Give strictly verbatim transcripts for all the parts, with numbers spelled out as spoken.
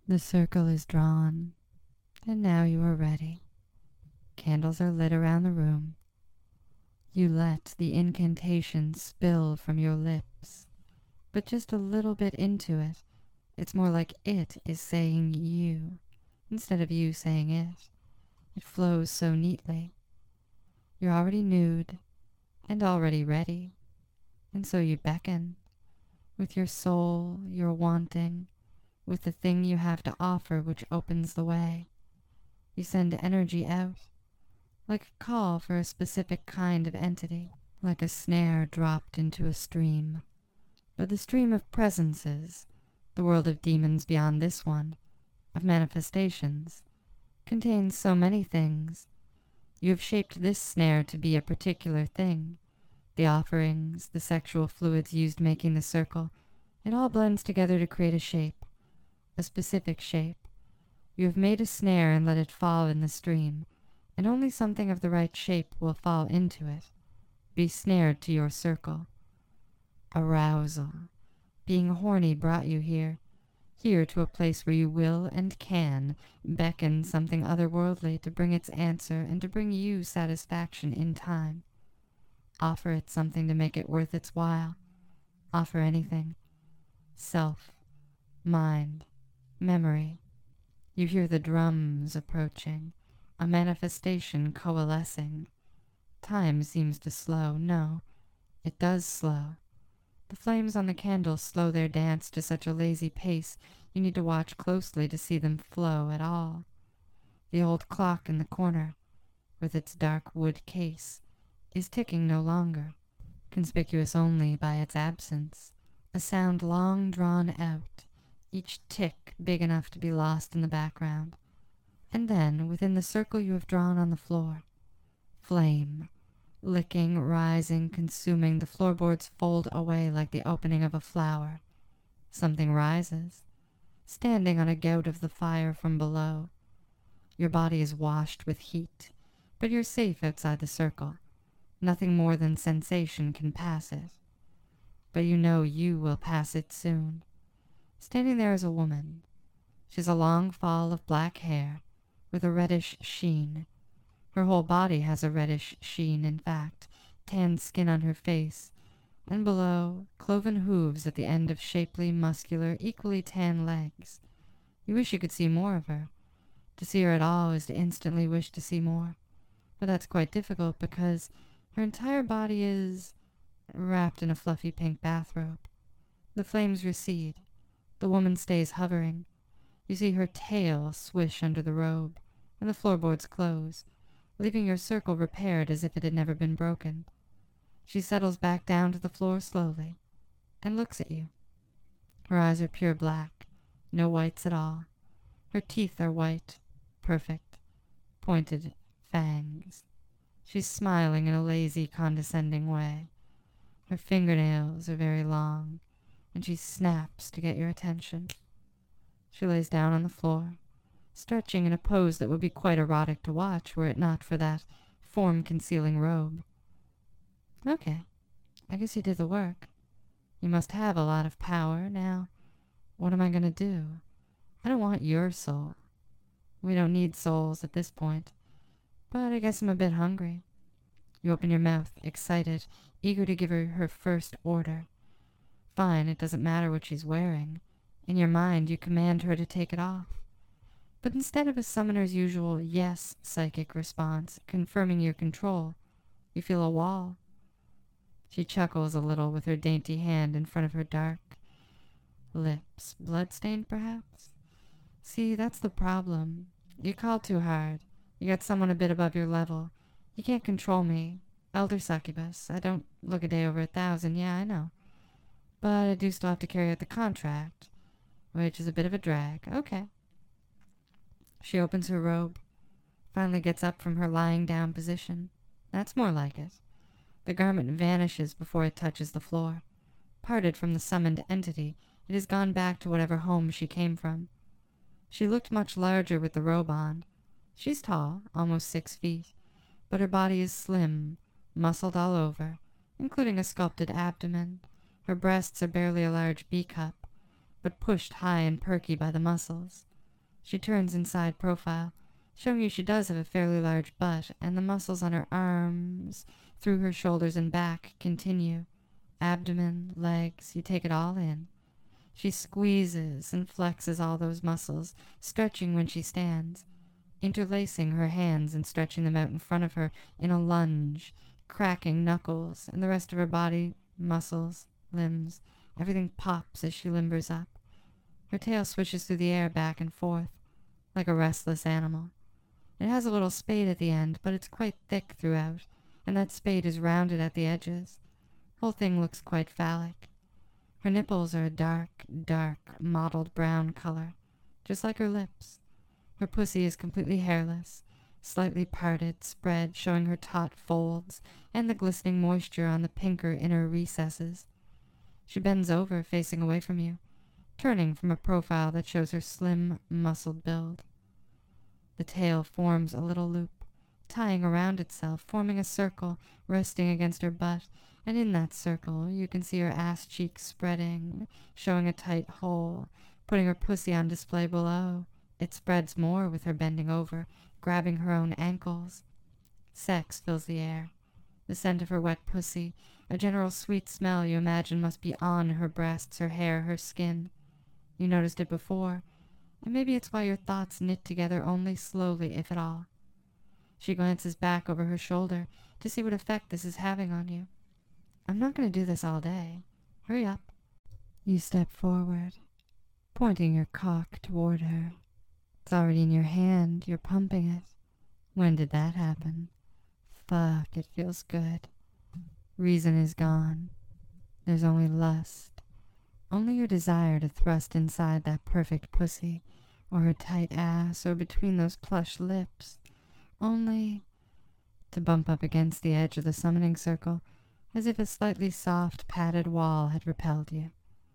The circle is drawn, and now you are ready. Candles are lit around the room. You let the incantation spill from your lips, but just a little bit into it. It's more like it is saying you, instead of you saying it. It flows so neatly. You're already nude and already ready, and so you beckon. With your soul, your wanting, with the thing you have to offer which opens the way. You send energy out, like a call for a specific kind of entity, like a snare dropped into a stream. But the stream of presences, the world of demons beyond this one, of manifestations, contains so many things. You have shaped this snare to be a particular thing. The offerings, the sexual fluids used making the circle, it all blends together to create a shape, a specific shape. You have made a snare and let it fall in the stream, and only something of the right shape will fall into it, be snared to your circle. Arousal. Being horny brought you here, here to a place where you will and can beckon something otherworldly to bring its answer and to bring you satisfaction in time. Offer it something to make it worth its while. Offer anything. Self, mind, memory. You hear the drums approaching, a manifestation coalescing. Time seems to slow. No, it does slow. The flames on the candle slow their dance to such a lazy pace you need to watch closely to see them flow at all. The old clock in the corner, with its dark wood case, is ticking no longer, conspicuous only by its absence, a sound long drawn out, each tick big enough to be lost in the background. And then, within the circle you have drawn on the floor, flame, licking, rising, consuming, the floorboards fold away like the opening of a flower. Something rises, standing on a gout of the fire from below. Your body is washed with heat, but you're safe outside the circle. Nothing more than sensation can pass it. But you know you will pass it soon. Standing there is a woman. She's a long fall of black hair, with a reddish sheen. Her whole body has a reddish sheen, in fact, tanned skin on her face, and below, cloven hooves at the end of shapely, muscular, equally tan legs. You wish you could see more of her. To see her at all is to instantly wish to see more. But that's quite difficult because her entire body is wrapped in a fluffy pink bathrobe. The flames recede. The woman stays hovering. You see her tail swish under the robe, and the floorboards close, leaving your circle repaired as if it had never been broken. She settles back down to the floor slowly, and looks at you. Her eyes are pure black, no whites at all. Her teeth are white, perfect, pointed fangs. She's smiling in a lazy, condescending way. Her fingernails are very long, and she snaps to get your attention. She lays down on the floor, stretching in a pose that would be quite erotic to watch were it not for that form-concealing robe. Okay, I guess you did the work. You must have a lot of power. Now, what am I going to do? I don't want your soul. We don't need souls at this point, but I guess I'm a bit hungry. You open your mouth, excited, eager to give her her first order. Fine, it doesn't matter what she's wearing. In your mind, you command her to take it off. But instead of a summoner's usual yes psychic response, confirming your control, you feel a wall. She chuckles a little with her dainty hand in front of her dark lips. Bloodstained, perhaps? See, that's the problem. You call too hard. You got someone a bit above your level. You can't control me. Elder succubus. I don't look a day over a thousand, yeah, I know. But I do still have to carry out the contract, which is a bit of a drag. Okay. She opens her robe, finally gets up from her lying down position. That's more like it. The garment vanishes before it touches the floor. Parted from the summoned entity, it has gone back to whatever home she came from. She looked much larger with the robe on. She's tall, almost six feet, but her body is slim, muscled all over, including a sculpted abdomen. Her breasts are barely a large B-cup, but pushed high and perky by the muscles. She turns inside profile, showing you she does have a fairly large butt, and the muscles on her arms, through her shoulders and back, continue. Abdomen, legs, you take it all in. She squeezes and flexes all those muscles, stretching when she stands, interlacing her hands and stretching them out in front of her in a lunge, cracking knuckles, and the rest of her body, muscles, limbs, everything pops as she limbers up. Her tail swishes through the air back and forth, like a restless animal. It has a little spade at the end, but it's quite thick throughout, and that spade is rounded at the edges. The whole thing looks quite phallic. Her nipples are a dark, dark, mottled brown color, just like her lips. Her pussy is completely hairless, slightly parted, spread, showing her taut folds and the glistening moisture on the pinker inner recesses. She bends over, facing away from you, turning from a profile that shows her slim, muscled build. The tail forms a little loop, tying around itself, forming a circle, resting against her butt, and in that circle you can see her ass cheeks spreading, showing a tight hole, putting her pussy on display below. It spreads more with her bending over, grabbing her own ankles. Sex fills the air. The scent of her wet pussy, a general sweet smell you imagine must be on her breasts, her hair, her skin. You noticed it before, and maybe it's why your thoughts knit together only slowly, if at all. She glances back over her shoulder to see what effect this is having on you. I'm not going to do this all day. Hurry up. You step forward, pointing your cock toward her. It's already in your hand. You're pumping it. When did that happen? Fuck, it feels good. Reason is gone. There's only lust. Only your desire to thrust inside that perfect pussy, or her tight ass, or between those plush lips. Only to bump up against the edge of the summoning circle, as if a slightly soft, padded wall had repelled you.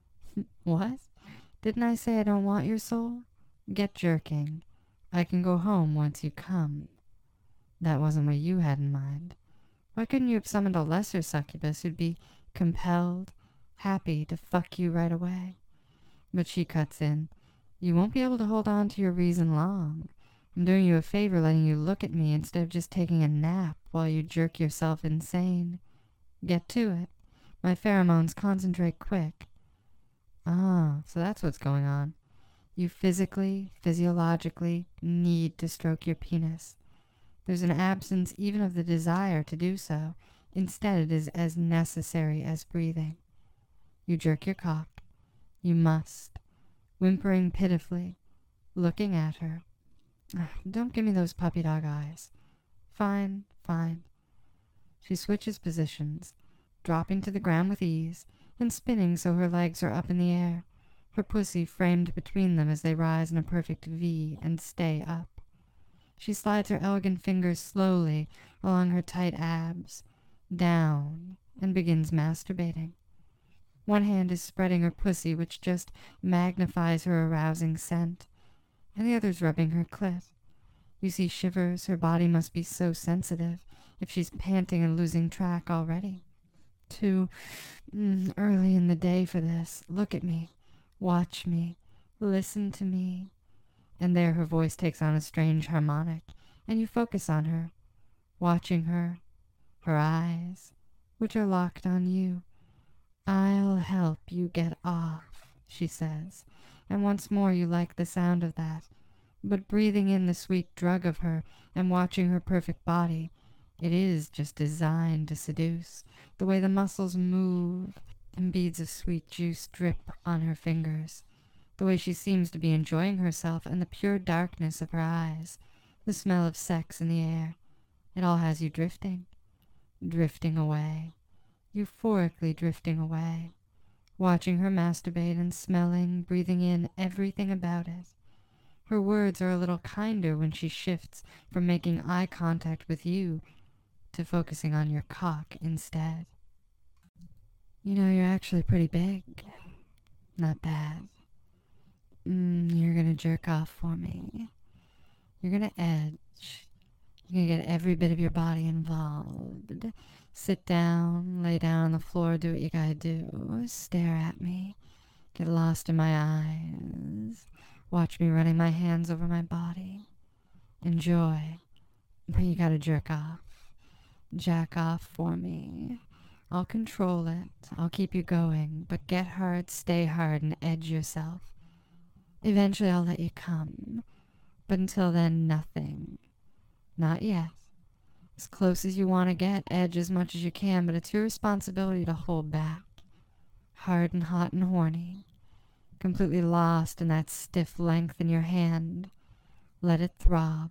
What? Didn't I say I don't want your soul? Get jerking. I can go home once you come. That wasn't what you had in mind. Why couldn't you have summoned a lesser succubus who'd be compelled, happy to fuck you right away? But she cuts in. You won't be able to hold on to your reason long. I'm doing you a favor letting you look at me instead of just taking a nap while you jerk yourself insane. Get to it. My pheromones concentrate quick. Ah, so that's what's going on. You physically, physiologically need to stroke your penis. There's an absence even of the desire to do so. Instead, it is as necessary as breathing. You jerk your cock. You must. Whimpering pitifully, looking at her. Don't give me those puppy dog eyes. Fine, fine. She switches positions, dropping to the ground with ease, and spinning so her legs are up in the air, her pussy framed between them as they rise in a perfect V and stay up. She slides her elegant fingers slowly along her tight abs, down, and begins masturbating. One hand is spreading her pussy, which just magnifies her arousing scent, and the other's rubbing her clit. You see shivers. Her body must be so sensitive if she's panting and losing track already. Too mm, early in the day for this. Look at me. Watch me. Listen to me. And there her voice takes on a strange harmonic, and you focus on her, watching her, her eyes, which are locked on you. I'll help you get off, she says, and once more you like the sound of that. But breathing in the sweet drug of her and watching her perfect body, it is just designed to seduce, the way the muscles move and beads of sweet juice drip on her fingers, the way she seems to be enjoying herself, and the pure darkness of her eyes, the smell of sex in the air. It all has you drifting, drifting away, euphorically drifting away, watching her masturbate and smelling, breathing in everything about it. Her words are a little kinder when she shifts from making eye contact with you to focusing on your cock instead. You know, you're actually pretty big. Not bad. Mm, you're gonna jerk off for me. You're gonna edge. You're gonna get every bit of your body involved. Sit down, lay down on the floor, do what you gotta do. Stare at me. Get lost in my eyes. Watch me running my hands over my body. Enjoy. But you gotta jerk off. Jack off for me. I'll control it. I'll keep you going. But get hard, stay hard, and edge yourself. Eventually I'll let you come. But until then, nothing. Not yet. As close as you want to get, edge as much as you can, but it's your responsibility to hold back. Hard and hot and horny. Completely lost in that stiff length in your hand. Let it throb.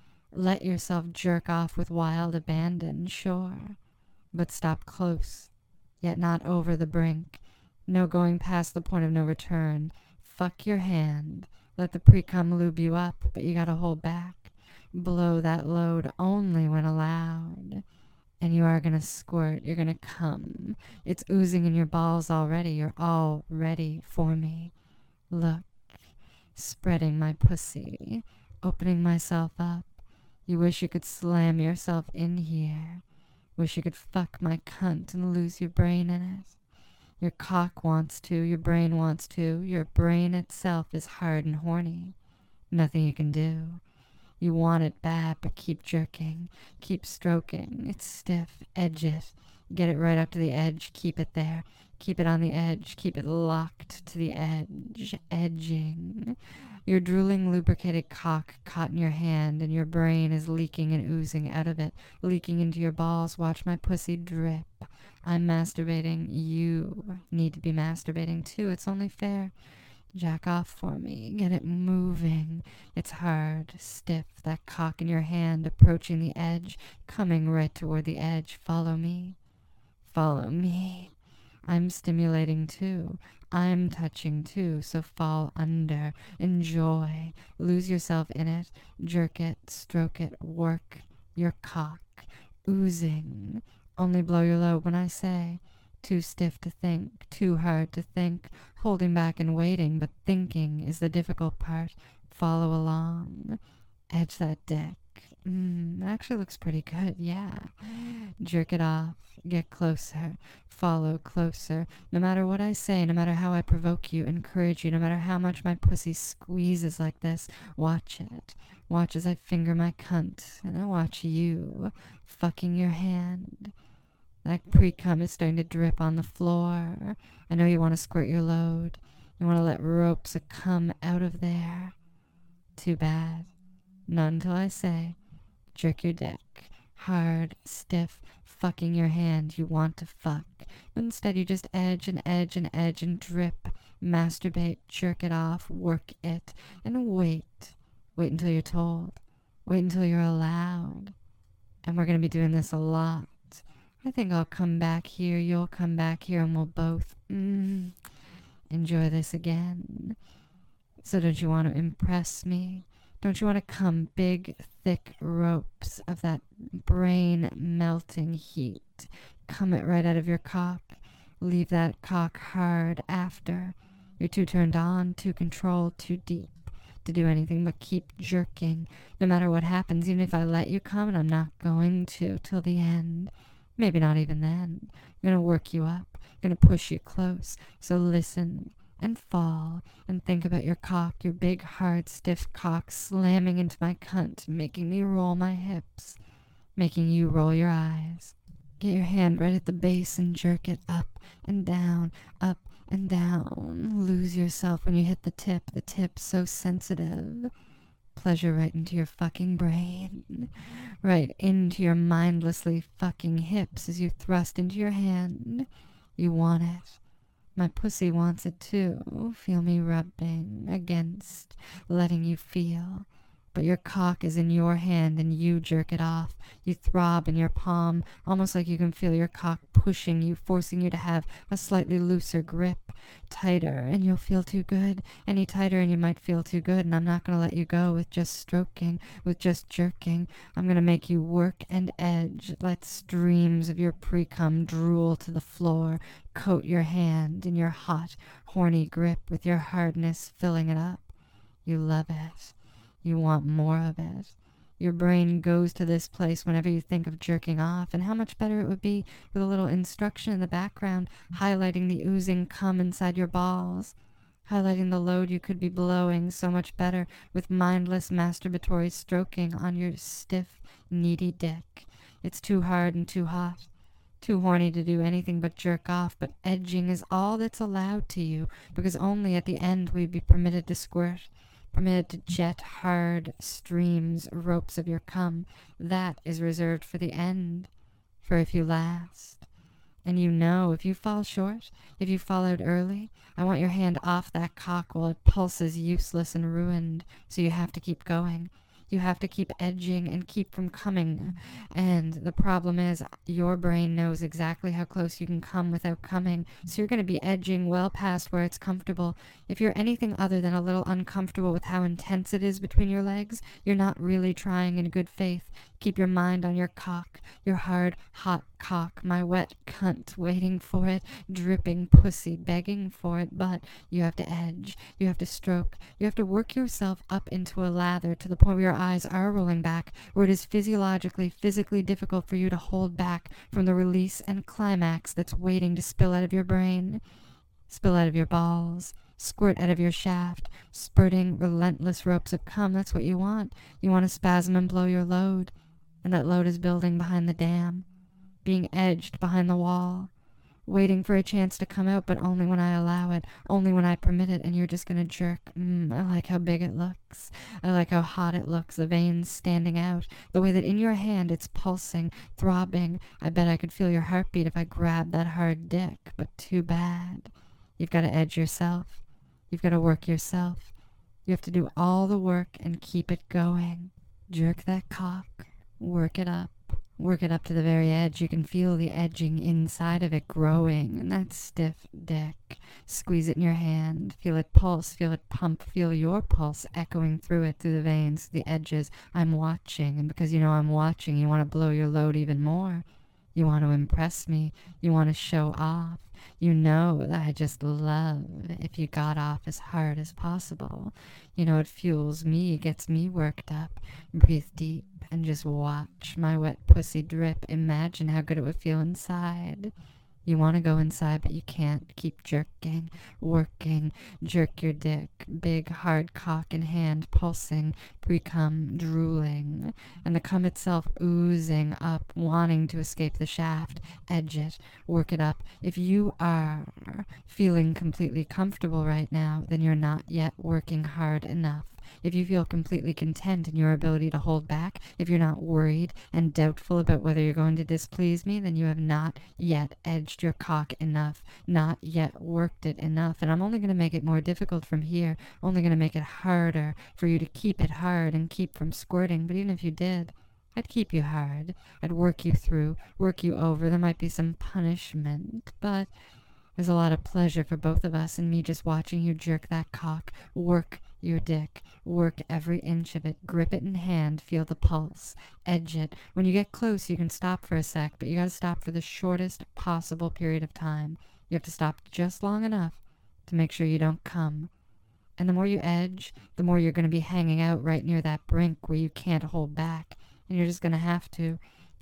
Let yourself jerk off with wild abandon, sure. But stop close, yet not over the brink. No going past the point of no return. Fuck your hand. Let the pre-cum lube you up, but you gotta hold back. Blow that load only when allowed. And you are gonna squirt. You're gonna come. It's oozing in your balls already. You're all ready for me. Look. Spreading my pussy. Opening myself up. You wish you could slam yourself in here. Wish you could fuck my cunt and lose your brain in it. Your cock wants to. Your brain wants to. Your brain itself is hard and horny. Nothing you can do. You want it bad, but keep jerking. Keep stroking. It's stiff. Edge it. Get it right up to the edge. Keep it there. Keep it on the edge. Keep it locked to the edge. Edging. Your drooling, lubricated cock caught in your hand, and your brain is leaking and oozing out of it, leaking into your balls. Watch my pussy drip. I'm masturbating. You need to be masturbating, too. It's only fair. Jack off for me. Get it moving. It's hard, stiff, that cock in your hand approaching the edge, coming right toward the edge. Follow me. Follow me. I'm stimulating too. I'm touching too, so fall under. Enjoy. Lose yourself in it. Jerk it, stroke it, work your cock. Oozing. Only blow your load when I say. Too stiff to think, too hard to think, holding back and waiting, but thinking is the difficult part. Follow along. Edge that dick. Mmm, actually looks pretty good, yeah. Jerk it off. Get closer. Follow closer. No matter what I say, no matter how I provoke you, encourage you, no matter how much my pussy squeezes like this, watch it. Watch as I finger my cunt, and I watch you fucking your hand. That pre-cum is starting to drip on the floor. I know you want to squirt your load. You want to let ropes of cum out of there. Too bad. Not until I say, jerk your dick. Hard, stiff, fucking your hand. You want to fuck. But instead you just edge and edge and edge and drip. Masturbate, jerk it off, work it. And wait. Wait until you're told. Wait until you're allowed. And we're going to be doing this a lot. I think I'll come back here, you'll come back here, and we'll both mm, enjoy this again. So don't you want to impress me? Don't you want to come big, thick ropes of that brain-melting heat? Come it right out of your cock. Leave that cock hard after. You're too turned on, too controlled, too deep to do anything but keep jerking. No matter what happens, even if I let you come, and I'm not going to till the end. Maybe not even then. I'm gonna work you up. I'm gonna push you close. So listen and fall and think about your cock, your big, hard, stiff cock slamming into my cunt, making me roll my hips, making you roll your eyes. Get your hand right at the base and jerk it up and down, up and down. Lose yourself when you hit the tip. The tip's so sensitive. Pleasure right into your fucking brain, right into your mindlessly fucking hips as you thrust into your hand. You want it. My pussy wants it too. Feel me rubbing against, letting you feel. But your cock is in your hand and you jerk it off. You throb in your palm, almost like you can feel your cock pushing you, forcing you to have a slightly looser grip, tighter, and you'll feel too good. Any tighter and you might feel too good, and I'm not going to let you go with just stroking, with just jerking. I'm going to make you work and edge, let streams of your pre-cum drool to the floor, coat your hand in your hot, horny grip with your hardness filling it up. You love it. You want more of it. Your brain goes to this place whenever you think of jerking off, and how much better it would be with a little instruction in the background highlighting the oozing cum inside your balls. highlighting the load you could be blowing so much better with mindless masturbatory stroking on your stiff, needy dick. It's too hard and too hot. Too horny to do anything but jerk off, but edging is all that's allowed to you, because only at the end will you be permitted to squirt, permitted to jet hard streams, ropes of your cum. That is reserved for the end, for if you last. And you know, if you fall short, if you fall out early, I want your hand off that cock while it pulses useless and ruined, so you have to keep going. You have to keep edging and keep from coming. And the problem is, your brain knows exactly how close you can come without coming, so you're going to be edging well past where it's comfortable. If you're anything other than a little uncomfortable with how intense it is between your legs, you're not really trying in good faith. Keep your mind on your cock, your hard, hot cock, my wet cunt waiting for it, dripping pussy begging for it, but you have to edge, you have to stroke, you have to work yourself up into a lather to the point where your eyes are rolling back, where it is physiologically, physically difficult for you to hold back from the release and climax that's waiting to spill out of your brain, spill out of your balls, squirt out of your shaft, spurting relentless ropes of cum. That's what you want. You want to spasm and blow your load. And that load is building behind the dam, being edged behind the wall, waiting for a chance to come out, but only when I allow it, only when I permit it, and you're just gonna jerk. Mm, I like how big it looks. I like how hot it looks, the veins standing out, the way that in your hand it's pulsing, throbbing. I bet I could feel your heartbeat if I grabbed that hard dick, but too bad. You've got to edge yourself. You've got to work yourself. You have to do all the work and keep it going. Jerk that cock. Work it up. Work it up to the very edge. You can feel the edging inside of it growing, and that stiff dick. Squeeze it in your hand. Feel it pulse. Feel it pump. Feel your pulse echoing through it, through the veins, the edges. I'm watching, and because you know I'm watching, you want to blow your load even more. You want to impress me. You want to show off. You know that I just love if you got off as hard as possible. You know, it fuels me, gets me worked up. Breathe deep and just watch my wet pussy drip. Imagine how good it would feel inside. You want to go inside, but you can't. Keep jerking, working, jerk your dick, big hard cock in hand, pulsing, pre-cum, drooling, and the cum itself oozing up, wanting to escape the shaft. Edge it, work it up. If you are feeling completely comfortable right now, then you're not yet working hard enough. If you feel completely content in your ability to hold back, if you're not worried and doubtful about whether you're going to displease me, then you have not yet edged your cock enough, not yet worked it enough. And I'm only going to make it more difficult from here, only going to make it harder for you to keep it hard and keep from squirting. But even if you did, I'd keep you hard. I'd work you through, work you over. There might be some punishment, but there's a lot of pleasure for both of us in me just watching you jerk that cock, work your dick, work every inch of it, grip it in hand, feel the pulse, edge it. When you get close, you can stop for a sec, but you gotta stop for the shortest possible period of time. You have to stop just long enough to make sure you don't come. And the more you edge, the more you're gonna be hanging out right near that brink where you can't hold back, and you're just gonna have to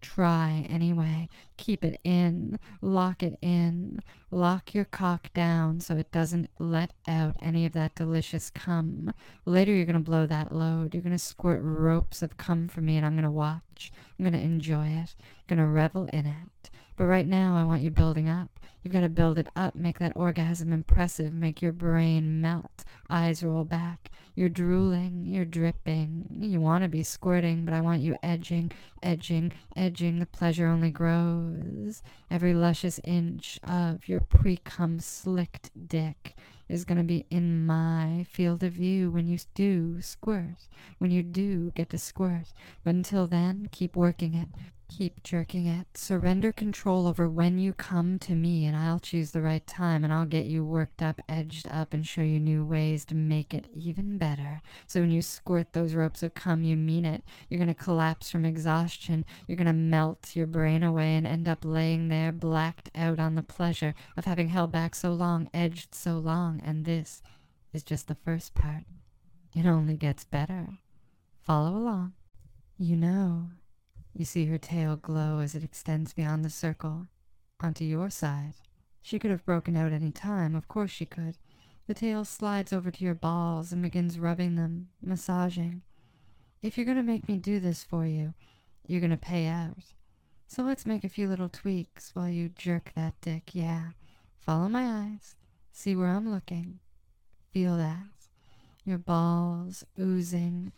try anyway. Keep it in, lock it in, lock your cock down so it doesn't let out any of that delicious cum. Later you're going to blow that load. You're going to squirt ropes of cum for me, and I'm going to watch. I'm going to enjoy it. I'm going to revel in it. But right now I want you building up. You've got to build it up, make that orgasm impressive, make your brain melt, eyes roll back. You're drooling, you're dripping, you want to be squirting, but I want you edging, edging, edging. The pleasure only grows. Every luscious inch of your pre-cum slicked dick is going to be in my field of view when you do squirt, when you do get to squirt. But until then, keep working it. Keep jerking it. Surrender control over when you come to me, and I'll choose the right time, and I'll get you worked up, edged up, and show you new ways to make it even better. So when you squirt those ropes of cum, you mean it. You're going to collapse from exhaustion. You're going to melt your brain away and end up laying there blacked out on the pleasure of having held back so long, edged so long, and this is just the first part. It only gets better. Follow along. You know. You see her tail glow as it extends beyond the circle, onto your side. She could have broken out any time, of course she could. The tail slides over to your balls and begins rubbing them, massaging. If you're going to make me do this for you, you're going to pay out. So let's make a few little tweaks while you jerk that dick, yeah. Follow my eyes. See where I'm looking. Feel that. Your balls oozing,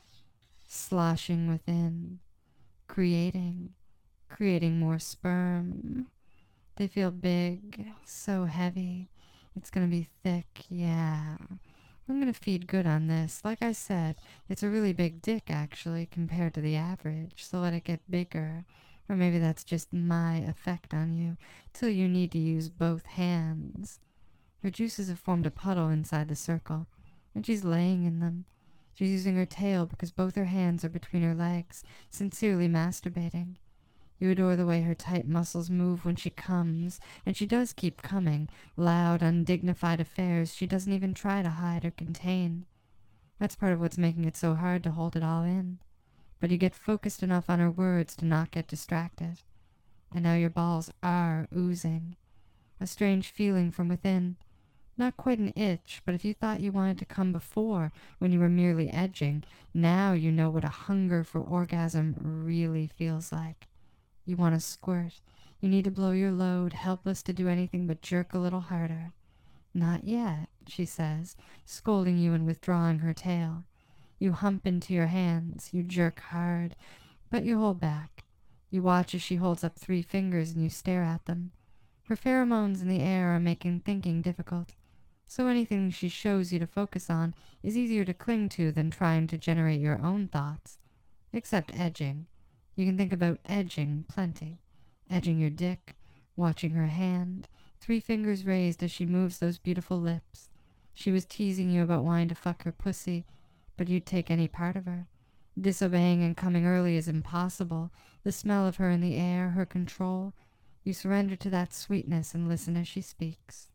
sloshing within, creating, creating more sperm. They feel big, so heavy. It's gonna be thick, yeah. I'm gonna feed good on this. Like I said, it's a really big dick, actually, compared to the average, so let it get bigger. Or maybe that's just my effect on you, till you need to use both hands. Her juices have formed a puddle inside the circle, and she's laying in them. She's using her tail because both her hands are between her legs, sincerely masturbating. You adore the way her tight muscles move when she comes, and she does keep coming, loud, undignified affairs she doesn't even try to hide or contain. That's part of what's making it so hard to hold it all in. But you get focused enough on her words to not get distracted. And now your balls are oozing. A strange feeling from within. Not quite an itch, but if you thought you wanted to come before when you were merely edging, now you know what a hunger for orgasm really feels like. You want to squirt. You need to blow your load, helpless to do anything but jerk a little harder. Not yet, she says, scolding you and withdrawing her tail. You hump into your hands, you jerk hard, but you hold back. You watch as she holds up three fingers and you stare at them. Her pheromones in the air are making thinking difficult, so anything she shows you to focus on is easier to cling to than trying to generate your own thoughts. Except edging. You can think about edging plenty. Edging your dick, watching her hand, three fingers raised as she moves those beautiful lips. She was teasing you about wanting to fuck her pussy, but you'd take any part of her. Disobeying and coming early is impossible. The smell of her in the air, her control. You surrender to that sweetness and listen as she speaks.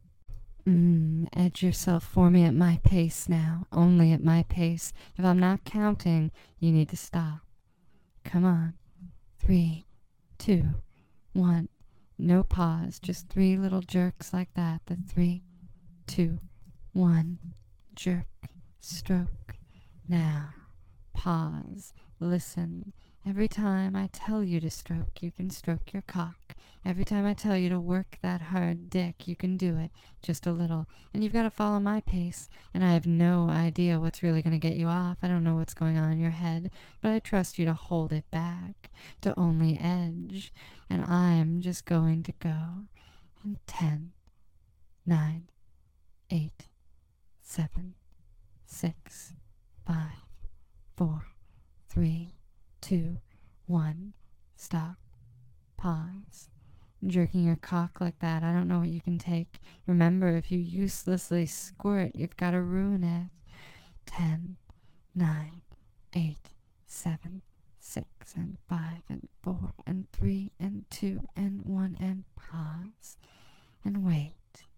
Mmm, edge yourself for me at my pace now, only at my pace. If I'm not counting, you need to stop. Come on. Three, two, one. No pause, just three little jerks like that. The three, two, one. Jerk, stroke. Now, pause, listen. Every time I tell you to stroke, you can stroke your cock. Every time I tell you to work that hard dick, you can do it, just a little. And you've got to follow my pace, and I have no idea what's really going to get you off. I don't know what's going on in your head, but I trust you to hold it back, to only edge, and I'm just going to go. In ten, nine, eight, seven, six, five, four, three, two, one. Stop. Pause. Jerking your cock like that, I don't know what you can take. Remember, if you uselessly squirt, you've got to ruin it. Ten, nine, eight, seven, six, and five, and four, and three, and two, and one, and pause. And wait.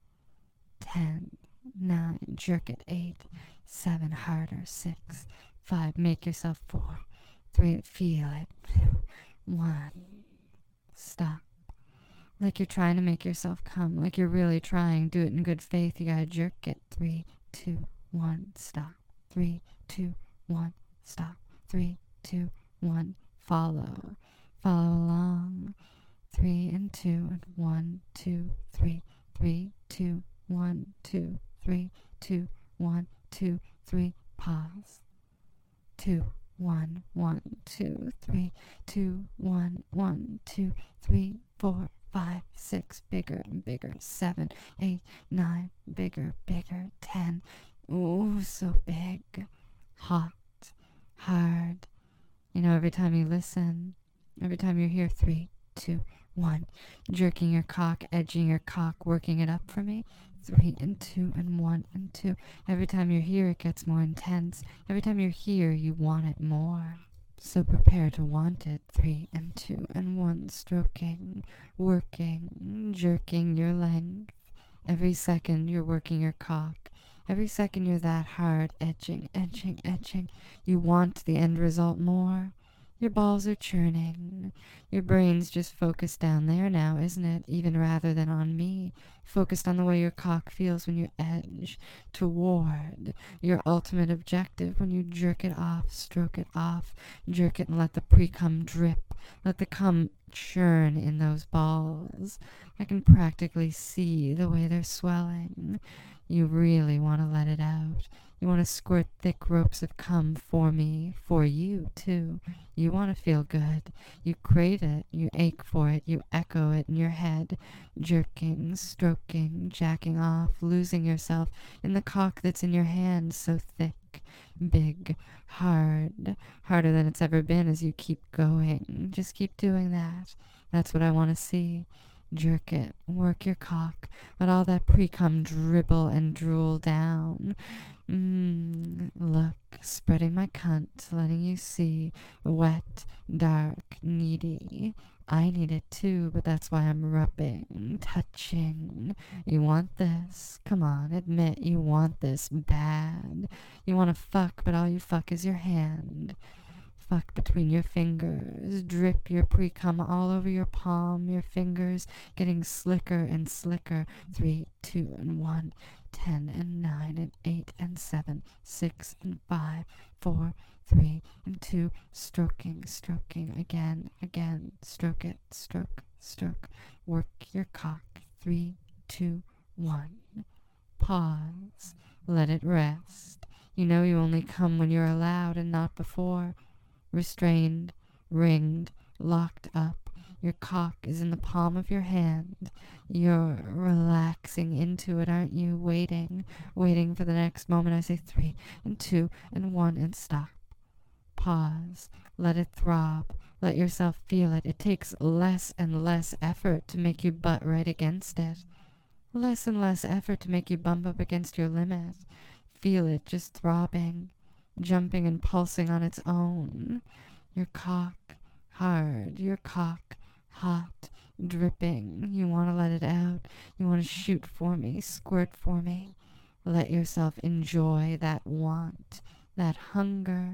Ten, nine, jerk it. Eight, seven, harder. Six, five, make yourself four. Three, feel it. One. Stop. Like you're trying to make yourself come. Like you're really trying. Do it in good faith. You gotta jerk it. Three, two, one, stop. Three, two, one, stop. Three, two, one, follow. Follow along. Three and two and one, two, three. Three, two, one, two, three, two, one, two, three. Pause. Two. One, one, two, three, two, one, one, two, three, four, five, six, bigger and bigger, seven, eight, nine, bigger, bigger, ten. Ooh, so big, hot, hard. You know, every time you listen, every time you hear three, two, one, jerking your cock, edging your cock, working it up for me. Three and two and one and two. Every time you're here, it gets more intense. Every time you're here, you want it more. So prepare to want it. Three and two and one, stroking, working, jerking your length. Every second you're working your cock. Every second you're that hard, edging, edging, edging. You want the end result more. Your balls are churning. Your brain's just focused down there now, isn't it? Even rather than on me. Focused on the way your cock feels when you edge toward your ultimate objective, when you jerk it off, stroke it off, jerk it and let the pre-cum drip. Let the cum churn in those balls. I can practically see the way they're swelling. You really want to let it out. You want to squirt thick ropes of cum for me, for you, too. You want to feel good. You crave it. You ache for it. You echo it in your head, jerking, stroking, jacking off, losing yourself in the cock that's in your hand, so thick, big, hard, harder than it's ever been as you keep going. Just keep doing that. That's what I want to see. Jerk it. Work your cock. Let all that pre-cum dribble and drool down. Mmm, look, spreading my cunt, letting you see, wet, dark, needy. I need it too, but that's why I'm rubbing, touching. You want this? Come on, admit you want this bad. You want to fuck, but all you fuck is your hand. Fuck between your fingers, drip your pre-cum all over your palm, your fingers getting slicker and slicker. Three, two, and one. Ten and nine and eight and seven, six and five, four, three and two, stroking, stroking, again, again, stroke it, stroke, stroke, work your cock, three, two, one, pause, let it rest. You know you only come when you're allowed and not before, restrained, ringed, locked up. Your cock is in the palm of your hand. You're relaxing into it, aren't you? Waiting, waiting for the next moment. I say three and two and one and stop. Pause. Let it throb. Let yourself feel it. It takes less and less effort to make you butt right against it. Less and less effort to make you bump up against your limit. Feel it just throbbing, jumping and pulsing on its own. Your cock hard. Your cock hot, dripping. You want to let it out. You want to shoot for me, squirt for me. Let yourself enjoy that want, that hunger.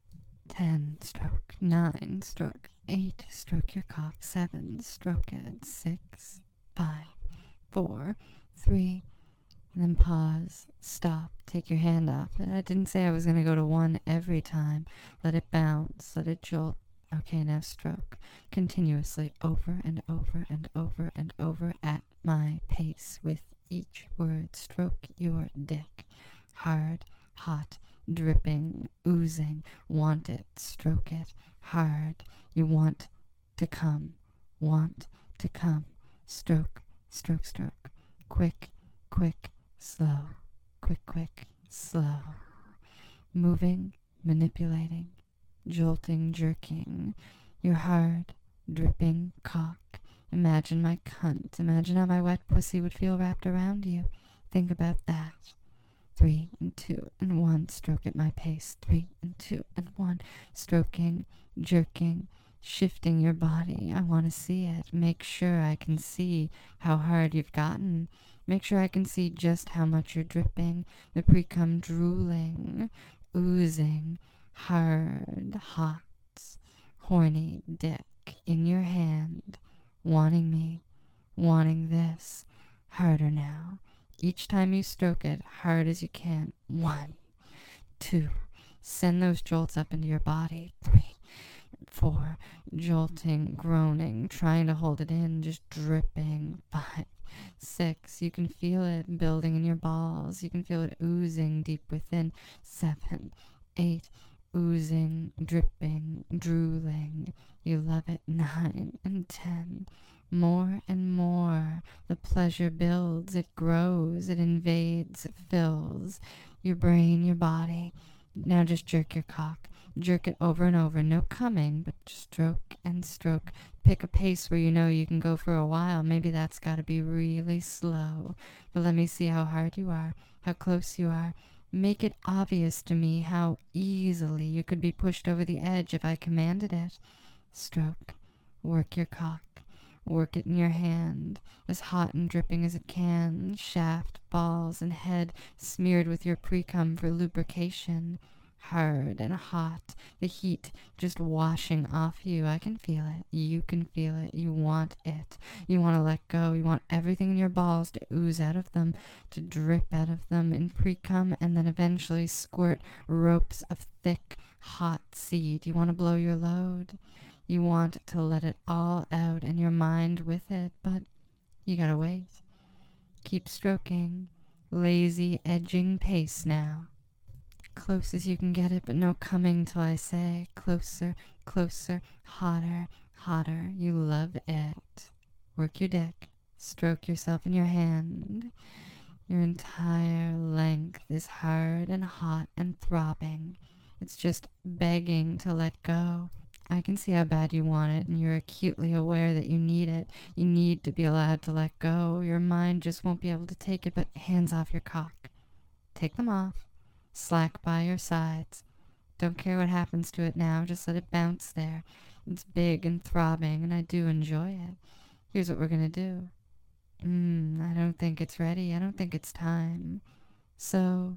Ten, stroke. Nine, stroke. Eight, stroke your cock. Seven, stroke it. Six, five, four, three, and then pause. Stop. Take your hand off it. I didn't say I was going to go to one every time. Let it bounce. Let it jolt. Okay, now stroke continuously over and over and over and over at my pace with each word. Stroke your dick. Hard, hot, dripping, oozing. Want it. Stroke it. Hard. You want to come. Want to come. Stroke, stroke, stroke. Quick, quick, slow. Quick, quick, slow. Moving, manipulating. Jolting, jerking, your hard, dripping cock. Imagine my cunt. Imagine how my wet pussy would feel wrapped around you. Think about that. Three and two and one, stroke at my pace. Three and two and one, stroking, jerking, shifting your body. I want to see it. Make sure I can see how hard you've gotten. Make sure I can see just how much you're dripping. The pre-cum drooling, oozing. Hard, hot, horny dick in your hand, wanting me, wanting this, harder now. Each time you stroke it, hard as you can. One, two, send those jolts up into your body. Three, four, jolting, groaning, trying to hold it in, just dripping. Five, six, you can feel it building in your balls. You can feel it oozing deep within. Seven, eight, oozing, dripping, drooling. You love it. Nine and ten. More and more. The pleasure builds. It grows. It invades. It fills your brain, your body. Now just jerk your cock. Jerk it over and over. No coming, but stroke and stroke. Pick a pace where you know you can go for a while. Maybe that's got to be really slow. But let me see how hard you are, how close you are. Make it obvious to me how easily you could be pushed over the edge if I commanded it. Stroke. Work your cock. Work it in your hand, as hot and dripping as it can. Shaft, balls, and head smeared with your pre-cum for lubrication. hard and hot, the heat just washing off you. I can feel it. You can feel it. You want it. You want to let go. You want everything in your balls to ooze out of them, to drip out of them in pre-cum, and then eventually squirt ropes of thick, hot seed. You want to blow your load. You want to let it all out and your mind with it, but you gotta wait. Keep stroking. Lazy, edging pace now. Close as you can get it, but no coming till I say closer, closer, hotter, hotter. You love it. Work your dick. Stroke yourself in your hand. Your entire length is hard and hot and throbbing. It's just begging to let go. I can see how bad you want it, and you're acutely aware that you need it. You need to be allowed to let go. Your mind just won't be able to take it, but hands off your cock. Take them off. Slack by your sides. Don't care what happens to it now. Just let it bounce there. It's big and throbbing, and I do enjoy it. Here's what we're gonna do. Mmm, I don't think it's ready. I don't think it's time. So,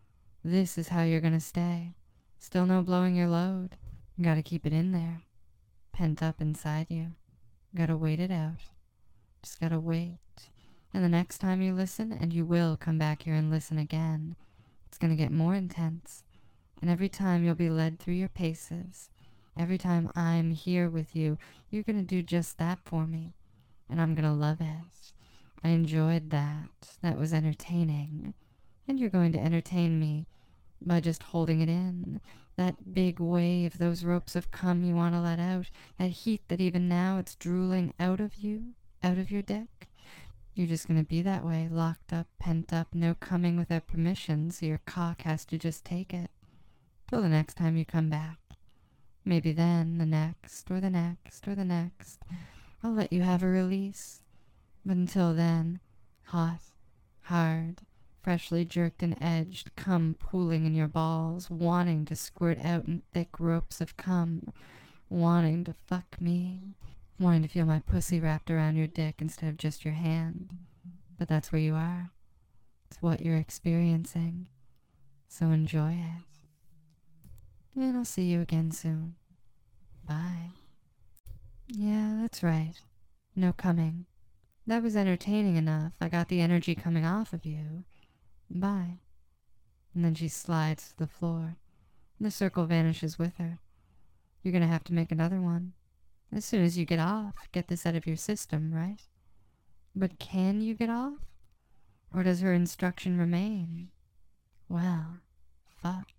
this is how you're gonna stay. Still no blowing your load. You gotta keep it in there. Pent up inside you. You gotta wait it out. Just gotta wait. And the next time you listen, and you will come back here and listen again, it's gonna get more intense. And every time you'll be led through your paces. Every time I'm here with you, you're gonna do just that for me. And I'm gonna love it. I enjoyed that. That was entertaining. And you're going to entertain me by just holding it in. That big wave, those ropes of cum you want to let out, that heat that even now it's drooling out of you, out of your dick. You're just going to be that way, locked up, pent up, no coming without permission, so your cock has to just take it. Till the next time you come back. Maybe then, the next, or the next, or the next. I'll let you have a release. But until then, hot, hard, freshly jerked and edged, cum pooling in your balls, wanting to squirt out in thick ropes of cum, wanting to fuck me, wanting to feel my pussy wrapped around your dick instead of just your hand. But that's where you are. It's what you're experiencing. So enjoy it. And I'll see you again soon. Bye. Yeah, that's right. No coming. That was entertaining enough. I got the energy coming off of you. Bye. And then she slides to the floor. And the circle vanishes with her. You're going to have to make another one. As soon as you get off, get this out of your system, right? But can you get off? Or does her instruction remain? Well, fuck.